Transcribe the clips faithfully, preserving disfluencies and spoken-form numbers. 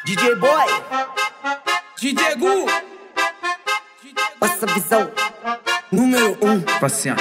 D J Boy, D J Gu, passa a visão, número um. Passinha.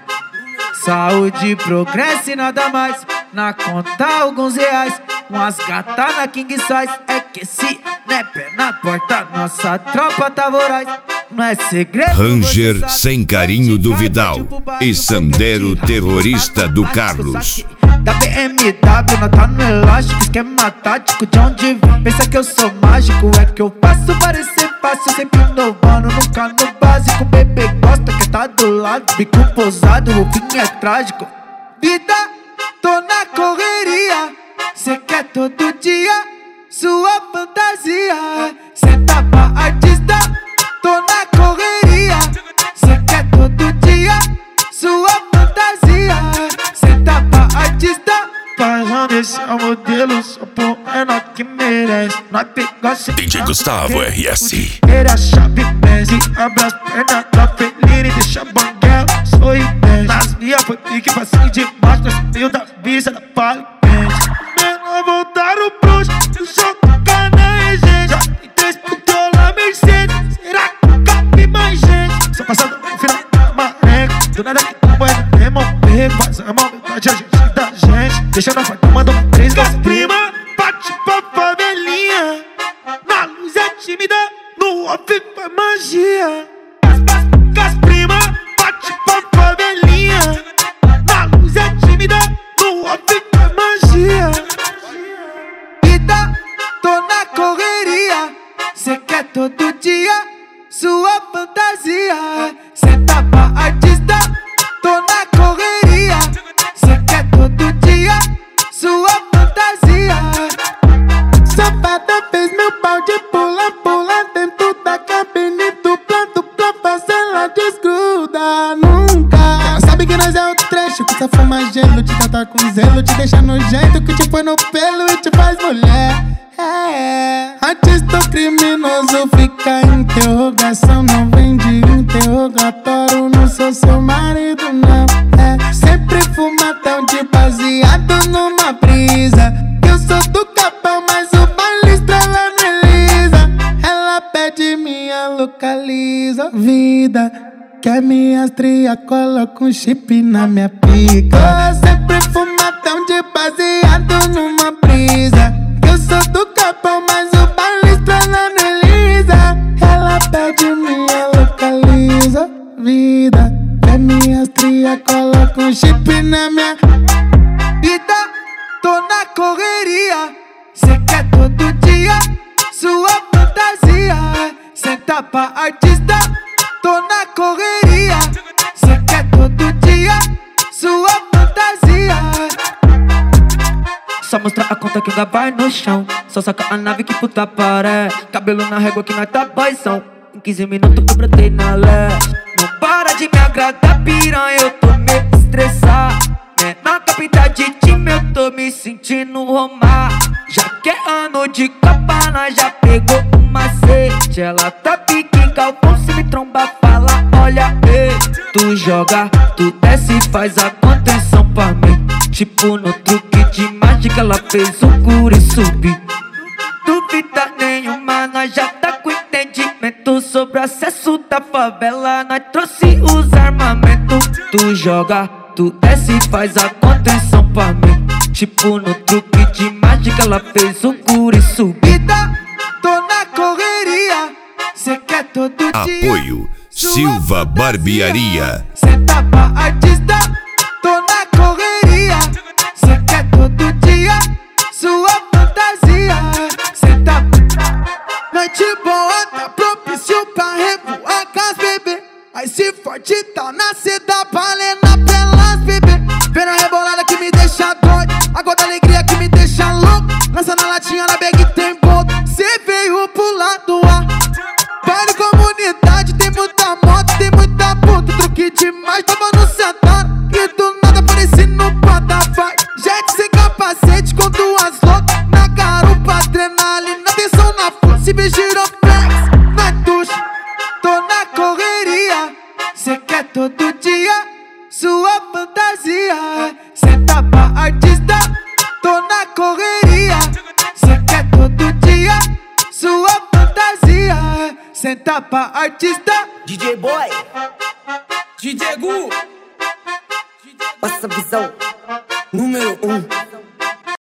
Saúde, progresso e nada mais. Na conta alguns reais. Umas gatas na king size. É que se né pé na porta, nossa tropa tá voraz. Não é segredo. Ranger sem carinho do Vidal e Sandero terrorista do Carlos. Da B M W, nota no elástico, esquema tático de onde vem. Pensa que eu sou mágico, é que eu faço parecer fácil. Sempre inovando, nunca no básico. Bebê gosta que tá do lado, bico posado, o fim é trágico. Vida, tô na correria, cê quer todo dia, sua fantasia. Cê tá pra artista, tô na correria, cê quer todo dia, sua fantasia. Cê tá pra artista, fazendo esse é o modelo, só pô, é nós que merece. Nós pegou cê D J Gustavo R S. Era a chave Messi, abre as pernas da Felina e deixa a banguela sorridente. Nas minhas foi pique, passei de baixo, nós meio da vista da palicante. Menor voltaram pros, o show toca na regente. Já tem três putola Mercedes, será que cabe mais gente? Só passando no final da marenga, do nada que tu vai remover. Faz a maldade, a gente da gente, deixa na faca, manda uma três das prima. Bate pra favelinha, na luz é tímida, no off faz magia. Gas prima, bate pra favelinha, na luz é tímida, no off faz magia. Vida, tô na correria, cê quer todo dia, sua fantasia. Cê tá pra artista, tô na correria, cê quer todo dia, sua fantasia. Safada fez meu pau de pula, pula dentro da cabine do planto pra fazer ela desgruda nunca. Ela sabe que nós é o trecho, que só fuma gelo, te tratar com zelo, te deixa no jeito, que te põe no pelo e te faz mulher. É, artista ou criminoso fica em interrogação, não vem de interrogatório, não sou seu marido não. É, sempre fumadão de baseado numa brisa, que eu sou do capão, mas o baile estrela não elisa. Ela pede minha localiza, vida, quer minhas tria, coloca um chip na minha pica. Sempre fumadão de baseado numa brisa, que eu sou do capão, mas o baile estrela não elisa. Ela pede minha localiza, vida, quer minhas tria, coloca um chip na minha vida. Tô na correria, cê quer todo dia, sua fantasia. Cê tá pra artista, tô na correria, cê quer todo dia, sua fantasia. Só mostrar a conta que ainda vai no chão, só saca a nave que puta paré. Cabelo na régua que nós tá boizão, em quinze minutos eu brotei na leste. Não para de me agradar, piranha, eu tô meio estressado. Na capital de time eu tô me sentindo Romar. Já que é ano de Copa, nós já pegou um macete. Ela tá pique, galpão, se me tromba, fala, olha, ei. Tu joga, tu desce e faz a contenção pra mim. Tipo no truque de mágica, ela fez o curi subir. Duvida nenhuma, nós já tá com entendimento sobre o acesso da favela. Nós trouxe os armamentos. Tu joga, tu desce e faz a contenção pra mim. Tipo no truque de mágica, ela fez o curi subida. Tô na correria, cê quer todo dia. Apoio Silva Barbearia. Cê tá pra artista, tô na correria, cê quer todo dia, sua fantasia. Cê tá noite boa, tá propício pra revoar com as bebê. Aí se forte tá na seda, valendo pelas bebê. Pena rebolada que me deixa doido, água da alegria que me deixa louco. Lança na latinha, na bag tem boldo, cê veio pular do ar. Baile comunidade, tem muita moto, tem muita puta. Truque demais, tava no sentado e do nada apareci no Patafai. Jet sem capacete com duas loucas na garupa, adrenalina, atenção na força, se me giroflex na ducha. Tô na correria, cê quer todo dia, sua fantasia. Cê tá pra artista, tô na correria, cê quer todo dia, senta pra artista. D J Boy, D J Gu, passa a visão. Número um.